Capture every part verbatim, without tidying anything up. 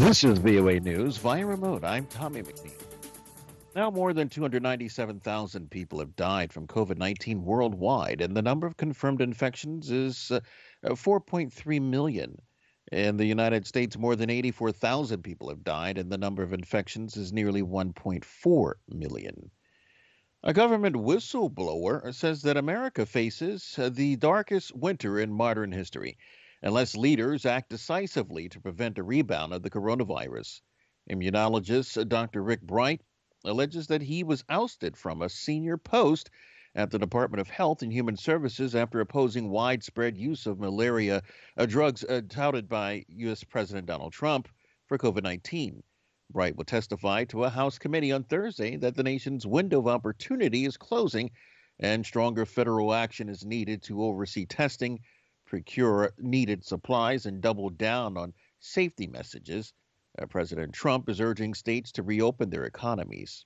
This is V O A News via remote. I'm Tommy McNeil. Now, more than two hundred ninety-seven thousand people have died from COVID nineteen worldwide, and the number of confirmed infections is uh, uh, four point three million. In the United States, more than eighty-four thousand people have died, and the number of infections is nearly one point four million. A government whistleblower says that America faces uh, the darkest winter in modern history unless leaders act decisively to prevent a rebound of the coronavirus. Immunologist uh, Doctor Rick Bright alleges that he was ousted from a senior post at the Department of Health and Human Services after opposing widespread use of malaria uh, drugs uh, touted by U S. President Donald Trump for COVID nineteen. Bright will testify to a House committee on Thursday that the nation's window of opportunity is closing and stronger federal action is needed to oversee testing, procure needed supplies, and double down on safety messages. Uh, President Trump is urging states to reopen their economies.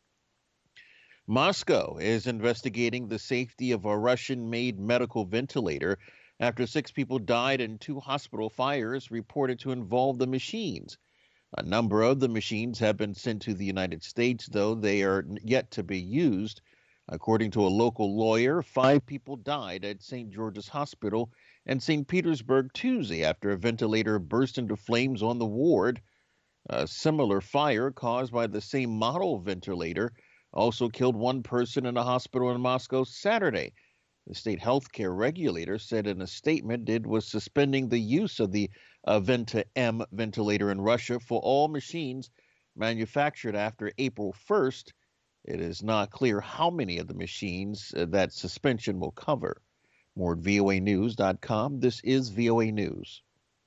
Moscow is investigating the safety of a Russian-made medical ventilator after six people died in two hospital fires reported to involve the machines. A number of the machines have been sent to the United States, though they are yet to be used. According to a local lawyer, five people died at Saint George's Hospital in Saint Petersburg Tuesday after a ventilator burst into flames on the ward. A similar fire caused by the same model ventilator also killed one person in a hospital in Moscow Saturday. The state healthcare regulator said in a statement it was suspending the use of the uh, Venta M ventilator in Russia for all machines manufactured after April first. It is not clear how many of the machines uh, that suspension will cover. More at V O A news dot com. This is V O A News.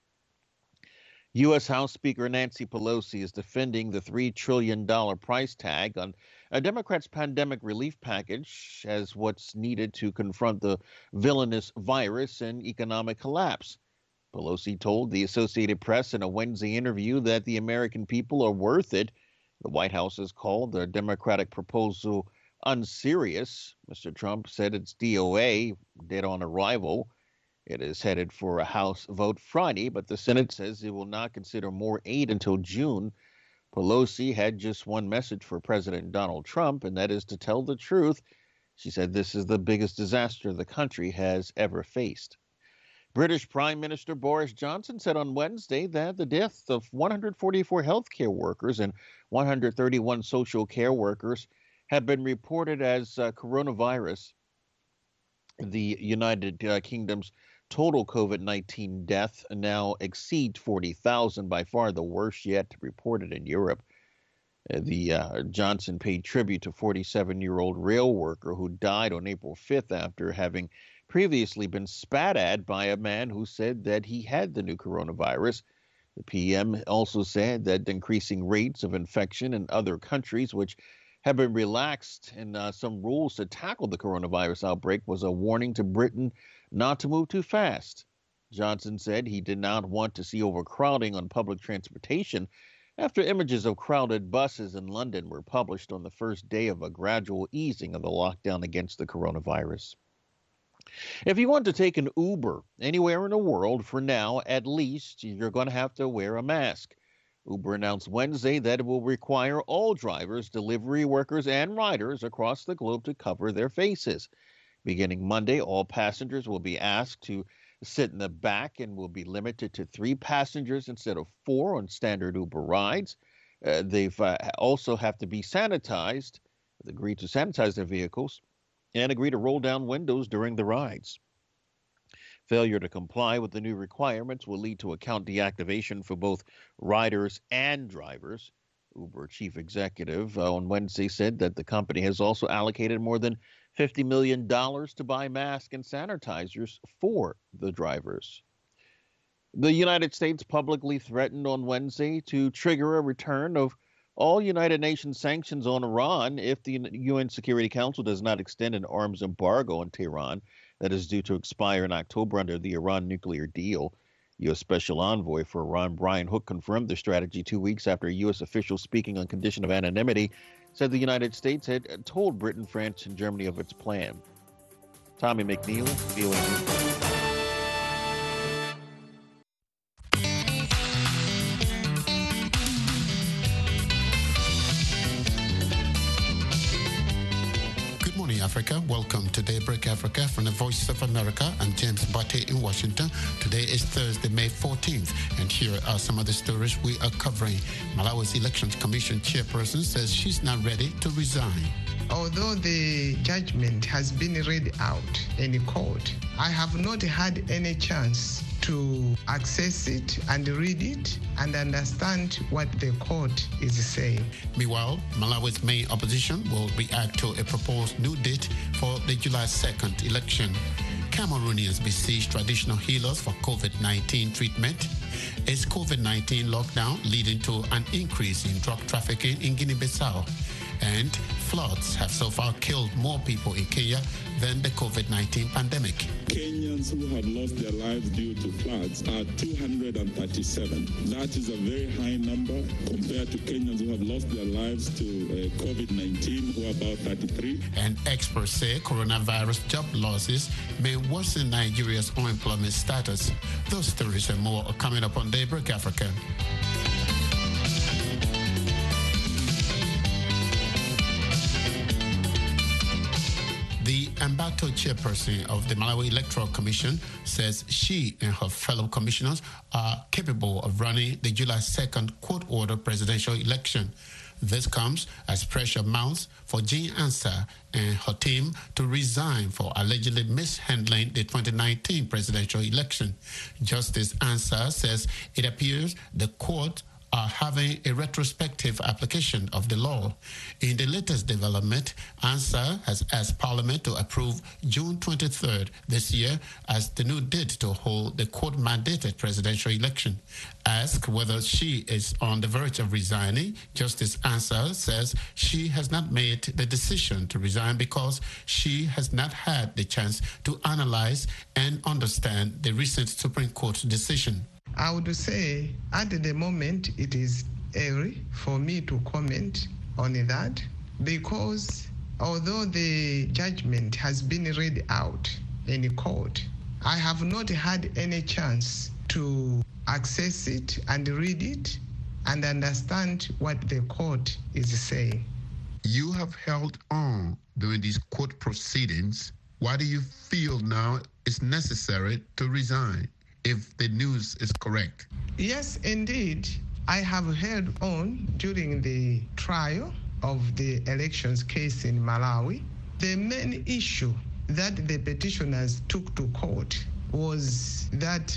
U S. House Speaker Nancy Pelosi is defending the three trillion dollars price tag on a Democrats' pandemic relief package as what's needed to confront the villainous virus and economic collapse. Pelosi told the Associated Press in a Wednesday interview that the American people are worth it. The White House has called the Democratic proposal unserious. Mister Trump said its D O A, dead on arrival. It is headed for a House vote Friday, but the Senate says it will not consider more aid until June. Pelosi had just one message for President Donald Trump, and that is to tell the truth. She said this is the biggest disaster the country has ever faced. British Prime Minister Boris Johnson said on Wednesday that the deaths of one hundred forty-four healthcare workers and one hundred thirty-one social care workers have been reported as uh, coronavirus. The United uh, Kingdom's total COVID nineteen death now exceeds forty thousand, by far the worst yet reported in Europe. Uh, the uh, Johnson paid tribute to forty-seven-year-old rail worker who died on April fifth after having previously been spat at by a man who said that he had the new coronavirus. The P M also said that increasing rates of infection in other countries, which have been relaxed in uh, some rules to tackle the coronavirus outbreak, was a warning to Britain not to move too fast. Johnson said he did not want to see overcrowding on public transportation after images of crowded buses in London were published on the first day of a gradual easing of the lockdown against the coronavirus. If you want to take an Uber anywhere in the world, for now at least, you're going to have to wear a mask. Uber announced Wednesday that it will require all drivers, delivery workers, and riders across the globe to cover their faces. Beginning Monday, all passengers will be asked to sit in the back and will be limited to three passengers instead of four on standard Uber rides. Uh, they've uh, also have to be sanitized, agreed to sanitize their vehicles, and agree to roll down windows during the rides. Failure to comply with the new requirements will lead to account deactivation for both riders and drivers. Uber chief executive uh, on Wednesday said that the company has also allocated more than fifty million dollars to buy masks and sanitizers for the drivers. The United States publicly threatened on Wednesday to trigger a return of all United Nations sanctions on Iran if the U N Security Council does not extend an arms embargo on Tehran that is due to expire in October under the Iran nuclear deal. U S. Special Envoy for Iran, Brian Hook, confirmed the strategy two weeks after U S officials speaking on condition of anonymity said the United States had told Britain, France, and Germany of its plan. Tommy McNeil, V O A News. Africa. Welcome to Daybreak Africa from the Voice of America. I'm James Bate in Washington. Today is Thursday, May fourteenth, and here are some of the stories we are covering. Malawi's Elections Commission chairperson says she's not ready to resign. Although the judgment has been read out in court, I have not had any chance to access it and read it and understand what the court is saying. Meanwhile, Malawi's main opposition will react to a proposed new date for the July second election. Cameroonians besiege traditional healers for COVID nineteen treatment. Is COVID nineteen lockdown leading to an increase in drug trafficking in Guinea-Bissau? And floods have so far killed more people in Kenya than the COVID nineteen pandemic. Kenyans who have lost their lives due to floods are two hundred thirty-seven. That is a very high number compared to Kenyans who have lost their lives to uh, COVID nineteen, who are about thirty-three. And experts say coronavirus job losses may worsen Nigeria's unemployment status. Those stories and more are coming up on Daybreak Africa. The Ambato chairperson of the Malawi Electoral Commission says she and her fellow commissioners are capable of running the July second court-order presidential election. This comes as pressure mounts for Jean Ansah and her team to resign for allegedly mishandling the twenty nineteen presidential election. Justice Ansah says it appears the court are having a retrospective application of the law. In the latest development, Ansah has asked Parliament to approve June twenty-third this year as the new date to hold the court-mandated presidential election. Asked whether she is on the verge of resigning, Justice Ansah says she has not made the decision to resign because she has not had the chance to analyze and understand the recent Supreme Court decision. I would say at the moment it is early for me to comment on that because although the judgment has been read out in court, I have not had any chance to access it and read it and understand what the court is saying. You have held on during these court proceedings. Why do you feel now it's necessary to resign, if the news is correct? Yes, indeed. I have held on during the trial of the elections case in Malawi. The main issue that the petitioners took to court was that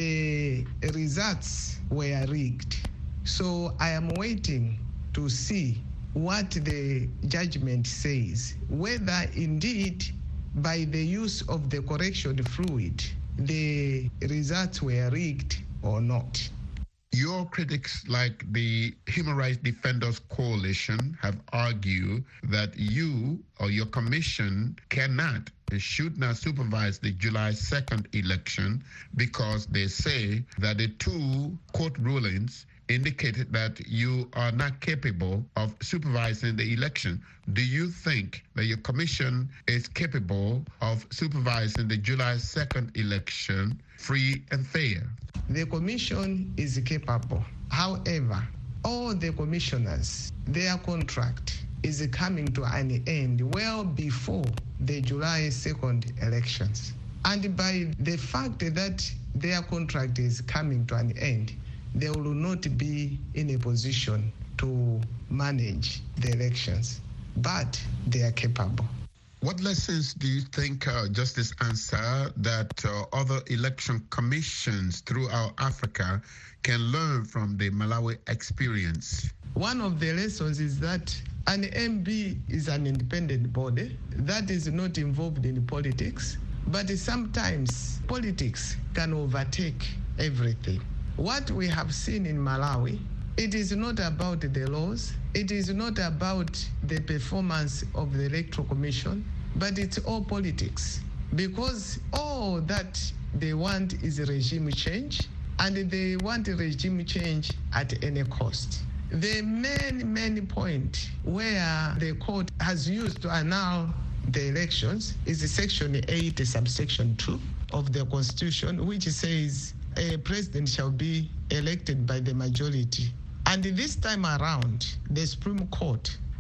the results were rigged. So I am waiting to see what the judgment says, whether indeed by the use of the correction fluid the results were rigged or not. Your critics, like the Human Rights Defenders Coalition, have argued that you or your commission cannot and should not supervise the July second election because they say that the two court rulings indicated that you are not capable of supervising the election. Do you think that your commission is capable of supervising the July second election free and fair? The commission is capable. However, all the commissioners, their contract is coming to an end well before the July second elections. And by the fact that their contract is coming to an end, they will not be in a position to manage the elections, but they are capable. What lessons do you think, uh, Justice Ansah, that uh, other election commissions throughout Africa can learn from the Malawi experience? One of the lessons is that an M B is an independent body that is not involved in politics, but sometimes politics can overtake everything. What we have seen in Malawi, it is not about the laws, it is not about the performance of the Electoral Commission, but it's all politics. Because all that they want is a regime change, and they want a regime change at any cost. The main, main point where the court has used to annul the elections is Section eight, subsection two of the Constitution, which says a president shall be elected by the majority. And this time around, the Supreme Court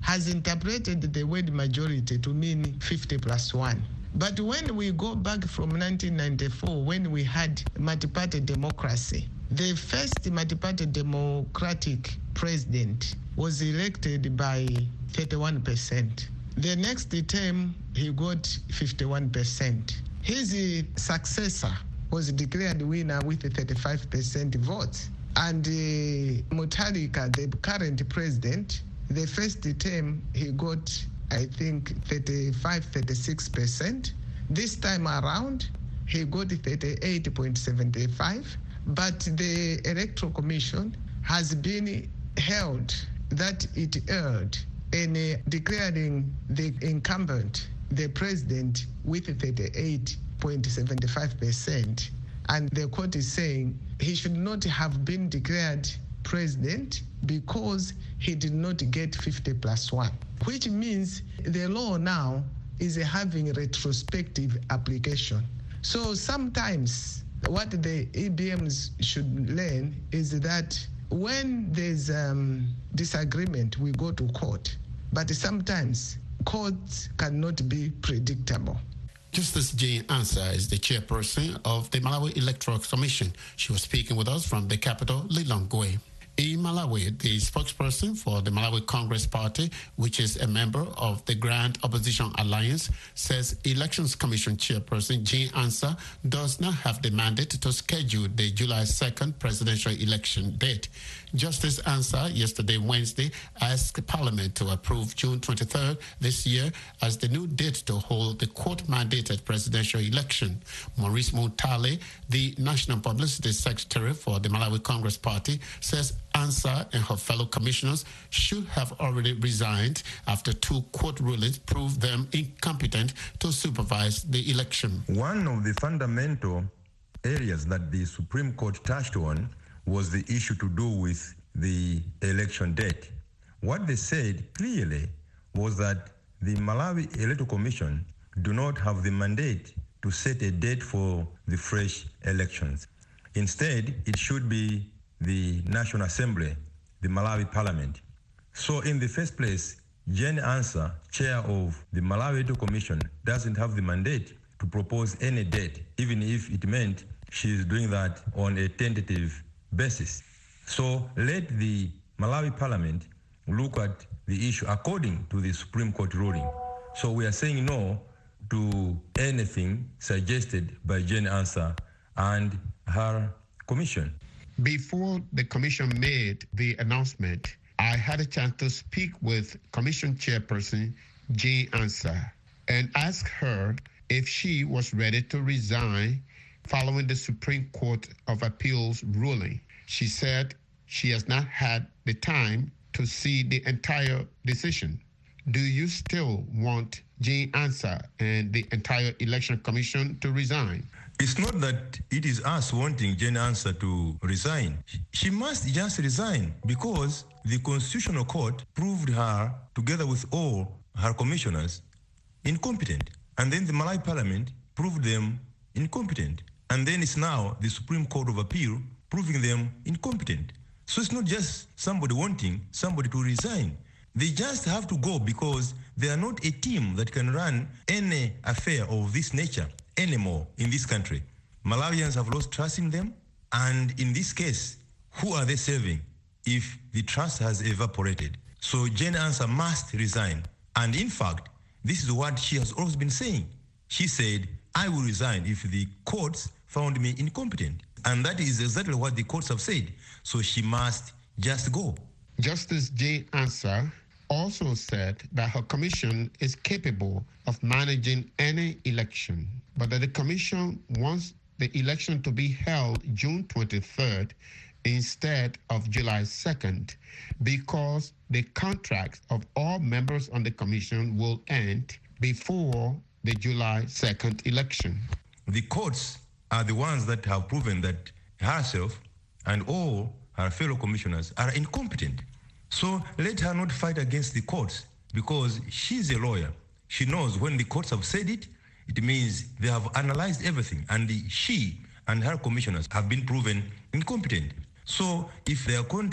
has interpreted the word majority to mean fifty plus one. But when we go back from nineteen ninety-four, when we had multi-party democracy, the first multi-party democratic president was elected by thirty-one percent. The next term, he got fifty-one percent. His successor was declared winner with thirty-five percent votes. And uh, Mutharika, the current president, the first term, he got, I think, thirty-five, thirty-six percent. This time around, he got thirty-eight point seven five. But the Electoral Commission has been held that it erred in uh, declaring the incumbent, the president, with thirty-eight point seven five percent. And the court is saying he should not have been declared president because he did not get fifty plus one, which means the law now is having retrospective application. So sometimes what the E B Ms should learn is that when there's um, disagreement, we go to court. But sometimes courts cannot be predictable. Justice Jane Ansah is the chairperson of the Malawi Electoral Commission. She was speaking with us from the capital, Lilongwe. In Malawi, the spokesperson for the Malawi Congress Party, which is a member of the Grand Opposition Alliance, says Elections Commission chairperson Jane Ansah does not have the mandate to schedule the July second presidential election date. Justice Ansah yesterday, Wednesday, asked Parliament to approve June twenty-third this year as the new date to hold the court-mandated presidential election. Maurice Mutale, the National Publicity Secretary for the Malawi Congress Party, says Ansah and her fellow commissioners should have already resigned after two court rulings proved them incompetent to supervise the election. One of the fundamental areas that the Supreme Court touched on was the issue to do with the election date. What they said clearly was that the Malawi Electoral Commission do not have the mandate to set a date for the fresh elections. Instead, it should be the National Assembly, the Malawi Parliament. So in the first place, Jane Ansah, chair of the Malawi Electoral Commission, doesn't have the mandate to propose any date, even if it meant she's doing that on a tentative basis. So let the Malawi Parliament look at the issue according to the Supreme Court ruling. So we are saying no to anything suggested by Jane Ansah and her commission. Before the commission made the announcement, I had a chance to speak with Commission Chairperson Jane Ansah and ask her if she was ready to resign following the Supreme Court of Appeals ruling. She said she has not had the time to see the entire decision. Do you still want Jane Ansah and the entire Election Commission to resign? It's not that it is us wanting Jane Ansah to resign. She must just resign because the Constitutional Court proved her, together with all her commissioners, incompetent. And then the Malawi Parliament proved them incompetent. And then it's now the Supreme Court of Appeal proving them incompetent. So it's not just somebody wanting somebody to resign. They just have to go because they are not a team that can run any affair of this nature anymore in this country. Malawians have lost trust in them, and in this case, who are they serving if the trust has evaporated? So Jane Ansah must resign. And in fact, this is what she has always been saying. She said, I will resign if the courts found me incompetent. And that is exactly what the courts have said. So she must just go. Justice Jane Ansah also said that her commission is capable of managing any election, but that the commission wants the election to be held June twenty-third instead of July second because the contracts of all members on the commission will end before the July second election. The courts are the ones that have proven that herself and all her fellow commissioners are incompetent. So let her not fight against the courts because she's a lawyer. She knows when the courts have said it, it means they have analyzed everything, and the, she and her commissioners have been proven incompetent. So if their contract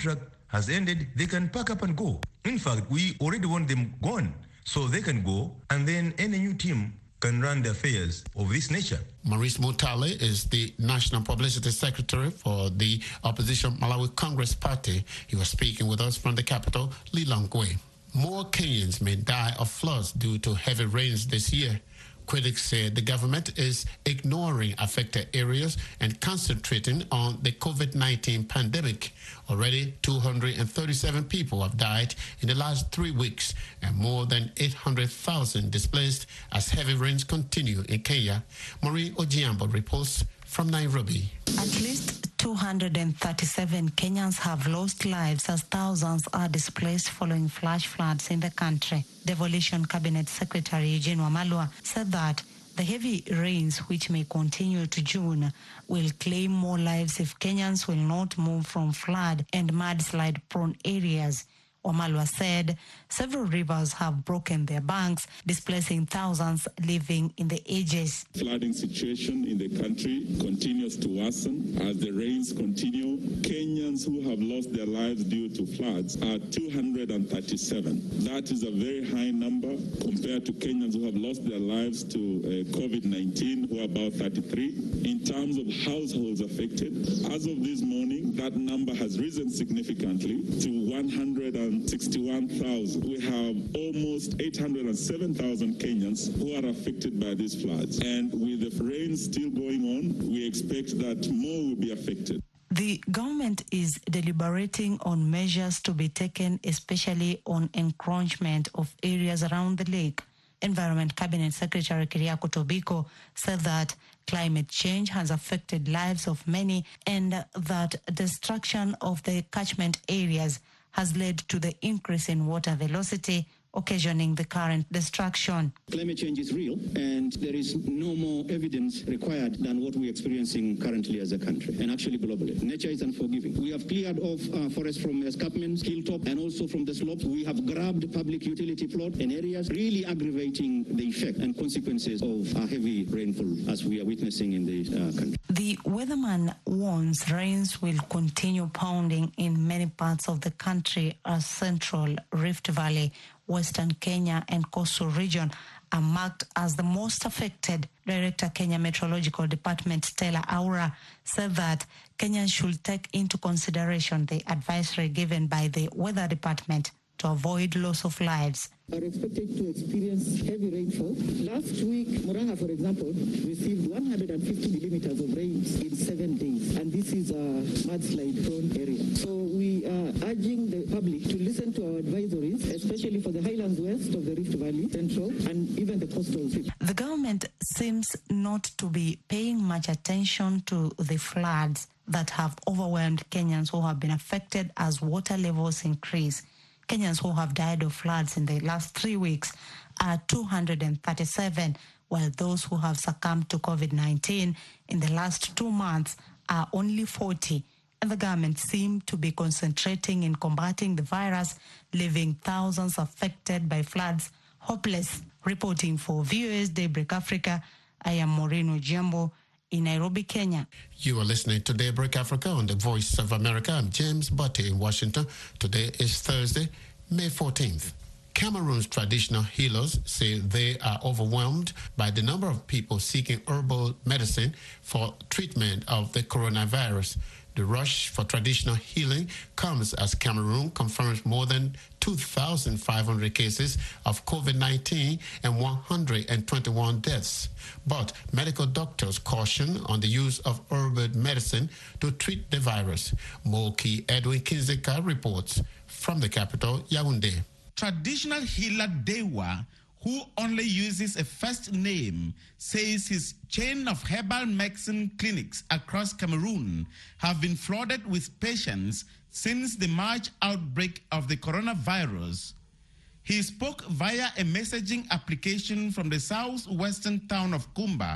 has ended, they can pack up and go. In fact, we already want them gone, so they can go, and then any new team can run the affairs of this nature. Maurice Mutale is the National Publicity Secretary for the opposition Malawi Congress Party. He was speaking with us from the capital, Lilongwe. More Kenyans may die of floods due to heavy rains this year. Critics say the government is ignoring affected areas and concentrating on the COVID nineteen pandemic. Already, two hundred thirty-seven people have died in the last three weeks and more than eight hundred thousand displaced as heavy rains continue in Kenya. Marie Ojiambo reports from Nairobi. At least two hundred thirty-seven Kenyans have lost lives as thousands are displaced following flash floods in the country. Devolution Cabinet Secretary Eugene Wamalwa said that the heavy rains, which may continue to June, will claim more lives if Kenyans will not move from flood and mudslide-prone areas. Wamalwa said several rivers have broken their banks, displacing thousands living in the edges. Flooding situation in the country continues to worsen as the rains continue. Kenyans who have lost their lives due to floods are two hundred thirty-seven. That is a very high number compared to Kenyans who have lost their lives to uh, COVID nineteen, who are about thirty-three. In terms of households affected, as of this morning, that number has risen significantly to one hundred sixty-one thousand. We have almost eight hundred seven thousand Kenyans who are affected by these floods. And with the rain still going on, we expect that more will be affected. The government is deliberating on measures to be taken, especially on encroachment of areas around the lake. Environment Cabinet Secretary Keriako Tobiko said that climate change has affected lives of many and that destruction of the catchment areas has led to the increase in water velocity, occasioning the current destruction. Climate change is real, and there is no more evidence required than what we're experiencing currently as a country, and actually globally. Nature is unforgiving. We have cleared off uh, forests from escarpments, hilltop, and also from the slopes. We have grabbed public utility plot in areas, really aggravating the effect and consequences of uh, heavy rainfall as we are witnessing in the uh, country. The weatherman warns rains will continue pounding in many parts of the country as Central Rift Valley, Western Kenya and coastal region are marked as the most affected. Director Kenya Meteorological Department Stella Aura said that Kenyans should take into consideration the advisory given by the Weather Department to avoid loss of lives. Are expected to experience heavy rainfall. Last week, Murang'a, for example, received one hundred fifty millimeters of rain in seven days, and this is a mudslide-prone area. So we are urging the public to listen to our advisories, especially for the highlands west of the Rift Valley, Central, and even the coastal cities. The government seems not to be paying much attention to the floods that have overwhelmed Kenyans who have been affected as water levels increase. Kenyans who have died of floods in the last three weeks are two hundred thirty-seven, while those who have succumbed to COVID nineteen in the last two months are only forty. And the government seemed to be concentrating in combating the virus, leaving thousands affected by floods hopeless. Reporting for V O A's Daybreak Africa, I am Maureen Ojiambo in Nairobi, Kenya. You are listening to Daybreak Africa on the Voice of America. I'm James Butte in Washington. Today is Thursday, May fourteenth. Cameroon's traditional healers say they are overwhelmed by the number of people seeking herbal medicine for treatment of the coronavirus. The rush for traditional healing comes as Cameroon confirms more than two thousand five hundred cases of COVID nineteen and one hundred twenty-one deaths. But medical doctors caution on the use of herbal medicine to treat the virus. Moki Edwin Kinzeka reports from the capital, Yaoundé. Traditional healer Dewa, who only uses a first name, says his chain of herbal medicine clinics across Cameroon have been flooded with patients since the March outbreak of the coronavirus. He spoke via a messaging application from the southwestern town of Kumba.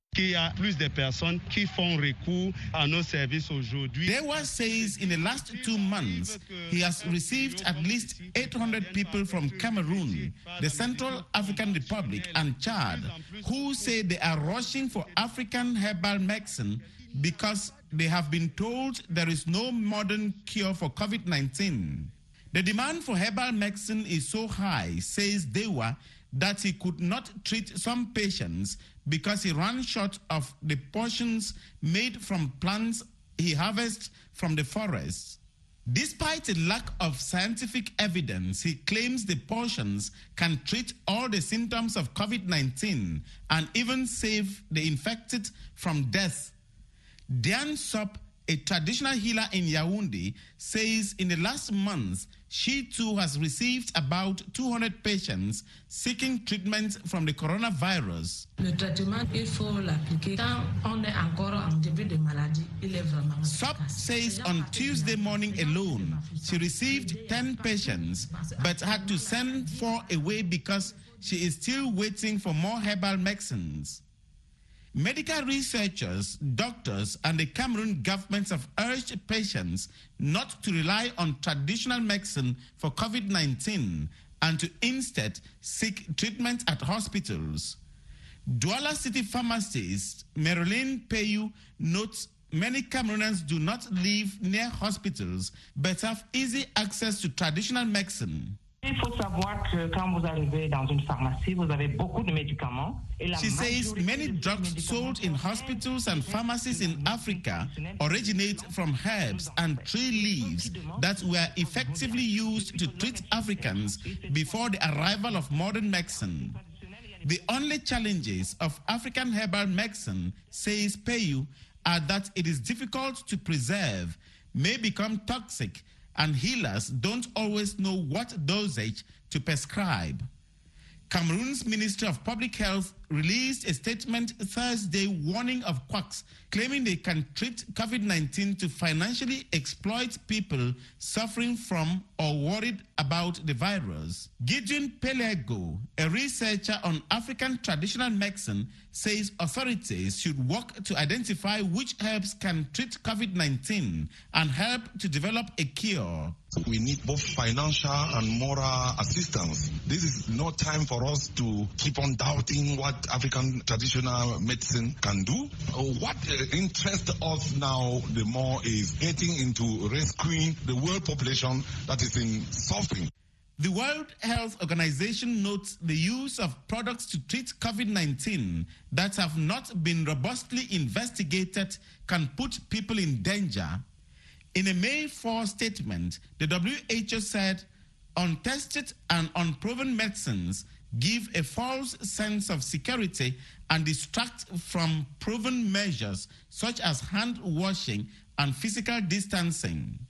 Dewa says in the last two months, he has received at least eight hundred people from Cameroon, the Central African Republic, and Chad, who say they are rushing for African herbal medicine because they have been told there is no modern cure for COVID nineteen. The demand for herbal medicine is so high, says Dewa, that he could not treat some patients because he ran short of the portions made from plants he harvests from the forests. Despite a lack of scientific evidence, he claims the portions can treat all the symptoms of COVID nineteen and even save the infected from death. Diane Sop, a traditional healer in Yaoundé, says in the last month, she too has received about two hundred patients seeking treatment from the coronavirus. Sop says on Tuesday morning alone, she received ten patients, but had to send four away because she is still waiting for more herbal medicines. Medical researchers, doctors, and the Cameroon government have urged patients not to rely on traditional medicine for COVID nineteen and to instead seek treatment at hospitals. Douala City pharmacist Marilyn Peyu notes many Cameroonians do not live near hospitals but have easy access to traditional medicine. Il faut savoir que quand vous arrivez dans une pharmacie, vous avez beaucoup de médicaments. She says many drugs sold in hospitals and pharmacies in Africa originate from herbs and tree leaves that were effectively used to treat Africans before the arrival of modern medicine. The only challenges of African herbal medicine, says Peyu, are that it is difficult to preserve, may become toxic, and healers don't always know what dosage to prescribe. Cameroon's Ministry of Public Health released a statement Thursday warning of quacks, claiming they can treat COVID nineteen to financially exploit people suffering from or worried about the virus. Gideon Pelego, a researcher on African traditional medicine, says authorities should work to identify which herbs can treat COVID nineteen and help to develop a cure. We need both financial and moral assistance. This is no time for us to keep on doubting what African traditional medicine can do. What interests us now the more is getting into rescuing the world population that is in suffering. The World Health Organization notes the use of products to treat COVID nineteen that have not been robustly investigated can put people in danger. In a May fourth statement, the W H O said untested and unproven medicines give a false sense of security and distract from proven measures such as hand washing and physical distancing.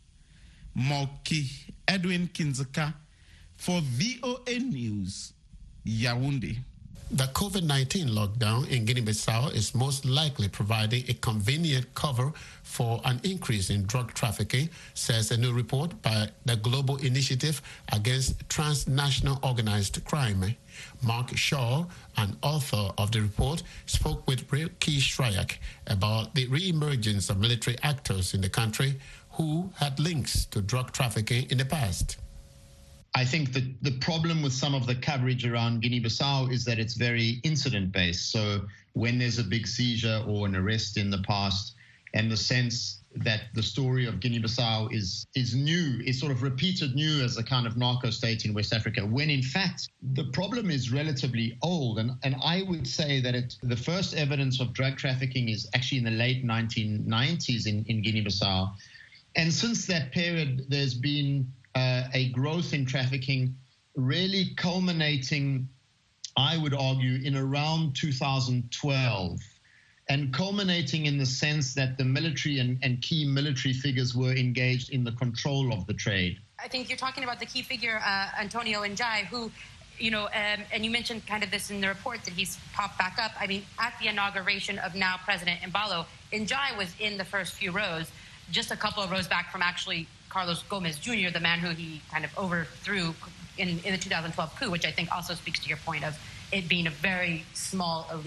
Moki Edwin Kinzeka for V O A News, Yaoundé. The COVID nineteen lockdown in Guinea-Bissau is most likely providing a convenient cover for an increase in drug trafficking, says a new report by the Global Initiative Against Transnational Organized Crime. Mark Shaw, an author of the report, spoke with Rilke Shryak about the re-emergence of military actors in the country who had links to drug trafficking in the past. I think that the problem with some of the coverage around Guinea-Bissau is that it's very incident-based. So when there's a big seizure or an arrest in the past, and the sense that the story of Guinea-Bissau is is new, is sort of repeated new as a kind of narco state in West Africa, when in fact the problem is relatively old. And, and I would say that it, the first evidence of drug trafficking is actually in the late nineteen nineties in, in Guinea-Bissau. And since that period, there's been Uh, a growth in trafficking really culminating, I would argue, in around two thousand twelve, and culminating in the sense that the military and, and key military figures were engaged in the control of the trade. I think you're talking about the key figure, uh, Antonio Njai, who, you know, um, and you mentioned kind of this in the report that he's popped back up. I mean, at the inauguration of now President Embalo, Njai was in the first few rows, just a couple of rows back from actually Carlos Gomez Junior, the man who he kind of overthrew in, in the two thousand twelve coup, which I think also speaks to your point of it being a very small elite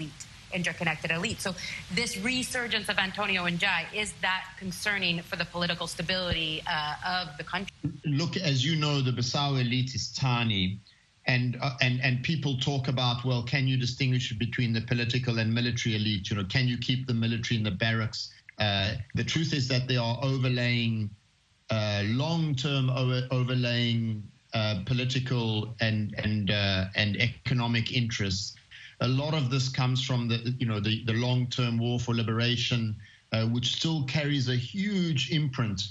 interconnected elite. So this resurgence of Antonio Njai, is that concerning for the political stability uh, of the country? Look, as you know, the Bissau elite is tiny. And, uh, and and people talk about, well, can you distinguish between the political and military elite? You know, can you keep the military in the barracks? Uh, the truth is that they are overlaying, uh, long-term over, overlaying uh, political and and uh, and economic interests. A lot of this comes from the you know the the long-term war for liberation, uh, which still carries a huge imprint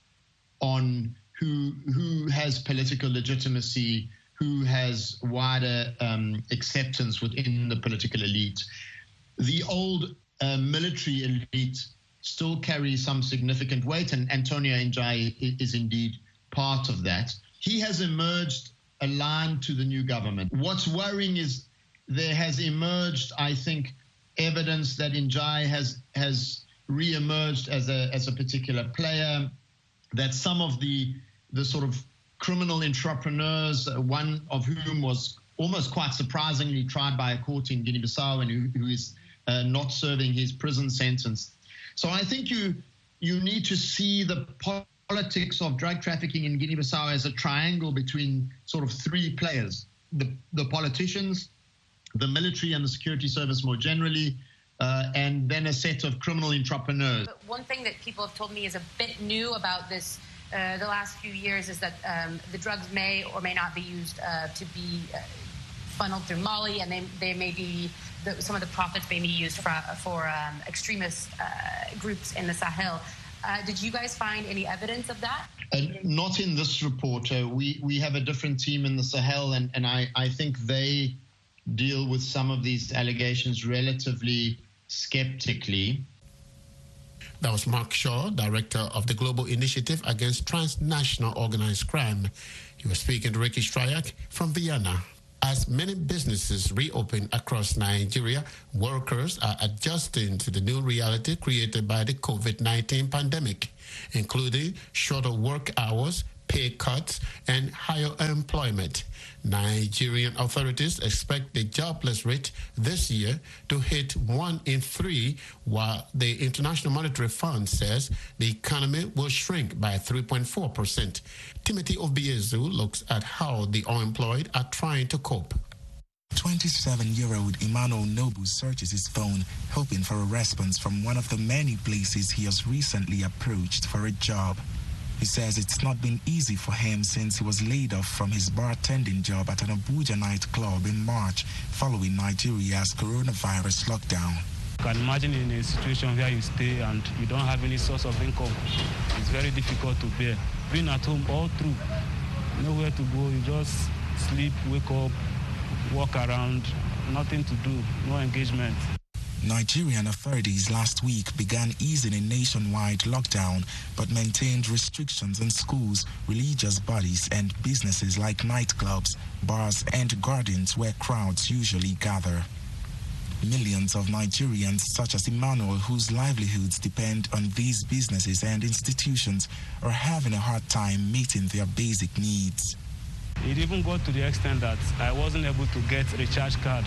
on who who has political legitimacy, who has wider um, acceptance within the political elite. The old uh, military elite still carries some significant weight, and Antonio Njai is indeed part of that. He has emerged aligned to the new government. What's worrying is there has emerged, I think, evidence that Njai has has re-emerged as a as a particular player, that some of the the sort of criminal entrepreneurs, uh, one of whom was almost quite surprisingly tried by a court in Guinea-Bissau and who, who is uh, not serving his prison sentence. So I think you you need to see the politics of drug trafficking in Guinea-Bissau as a triangle between sort of three players: the, the politicians, the military and the security service more generally, uh, and then a set of criminal entrepreneurs. But one thing that people have told me is a bit new about this Uh, the last few years is that um, the drugs may or may not be used uh, to be uh, funneled through Mali, and they, they may be, the, some of the profits may be used for, for um, extremist uh, groups in the Sahel. Uh, did you guys find any evidence of that? Uh, not in this report. Uh, we, we have a different team in the Sahel, and, and I, I think they deal with some of these allegations relatively skeptically. That was Mark Shaw, director of the Global Initiative Against Transnational Organized Crime. He was speaking to Ricky Stryak from Vienna. As many businesses reopen across Nigeria, workers are adjusting to the new reality created by the COVID nineteen pandemic, including shorter work hours, pay cuts, and higher unemployment. Nigerian authorities expect the jobless rate this year to hit one in three, while the International Monetary Fund says the economy will shrink by three point four percent. Timothy Obiezu looks at how the unemployed are trying to cope. twenty-seven-year-old Emmanuel Nobu searches his phone, hoping for a response from one of the many places he has recently approached for a job. He says it's not been easy for him since he was laid off from his bartending job at an Abuja nightclub in March following Nigeria's coronavirus lockdown. You can imagine in a situation where you stay and you don't have any source of income. It's very difficult to bear. Being at home all through, nowhere to go, you just sleep, wake up, walk around, nothing to do, no engagement. Nigerian authorities last week began easing a nationwide lockdown, but maintained restrictions in schools, religious bodies, and businesses like nightclubs, bars, and gardens where crowds usually gather. Millions of Nigerians, such as Emmanuel, whose livelihoods depend on these businesses and institutions, are having a hard time meeting their basic needs. It even got to the extent that I wasn't able to get a recharge card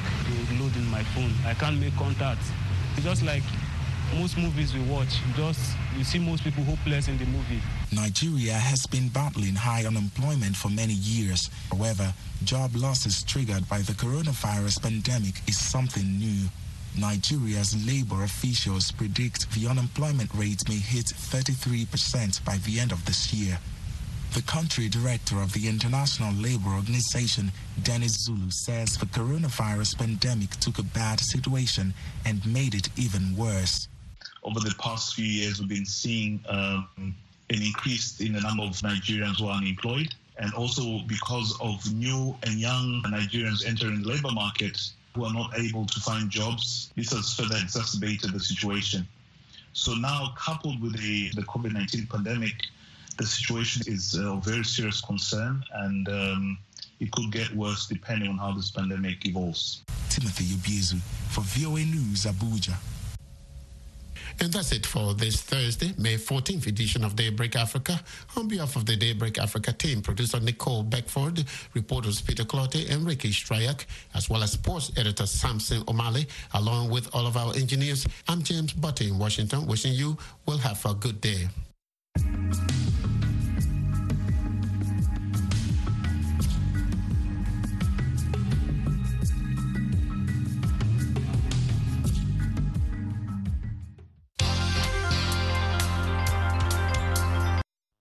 to load in my phone. I can't make contact. It's just like most movies we watch, just you see most people hopeless in the movie. Nigeria has been battling high unemployment for many years. However, job losses triggered by the coronavirus pandemic is something new. Nigeria's labor officials predict the unemployment rate may hit thirty-three percent by the end of this year. The country director of the International Labour Organization, Dennis Zulu, says the coronavirus pandemic took a bad situation and made it even worse. Over the past few years, we've been seeing um, an increase in the number of Nigerians who are unemployed, and also because of new and young Nigerians entering the labour market who are not able to find jobs. This has further exacerbated the situation. So now, coupled with the, the COVID nineteen pandemic, the situation is a very serious concern, and um, it could get worse depending on how this pandemic evolves. Timothy Obiezu for V O A News, Abuja. And that's it for this Thursday, May fourteenth edition of Daybreak Africa. On behalf of the Daybreak Africa team, producer Nicole Beckford, reporters Peter Clotte and Ricky Strayak, as well as sports editor Samson O'Malley, along with all of our engineers, I'm James Butte in Washington, wishing you will have a good day.